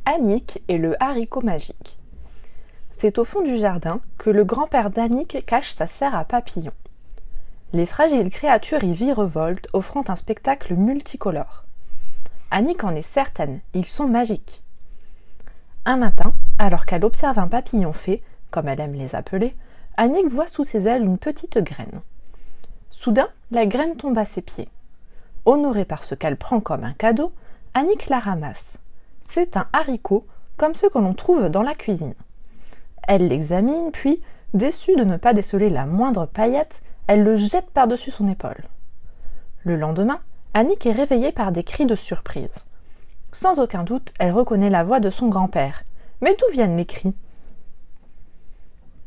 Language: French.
Annick et le haricot magique. C'est au fond du jardin que le grand-père d'Annick cache sa serre à papillons. Les fragiles créatures y virevoltent, offrant un spectacle multicolore. Annick en est certaine, ils sont magiques. Un matin, alors qu'elle observe un papillon fée, comme elle aime les appeler, Annick voit sous ses ailes une petite graine. Soudain, la graine tombe à ses pieds. Honorée par ce qu'elle prend comme un cadeau, Annick la ramasse. C'est un haricot, comme ceux que l'on trouve dans la cuisine. Elle l'examine, puis, déçue de ne pas déceler la moindre paillette, elle le jette par-dessus son épaule. Le lendemain, Annick est réveillée par des cris de surprise. Sans aucun doute, elle reconnaît la voix de son grand-père. Mais d'où viennent les cris ?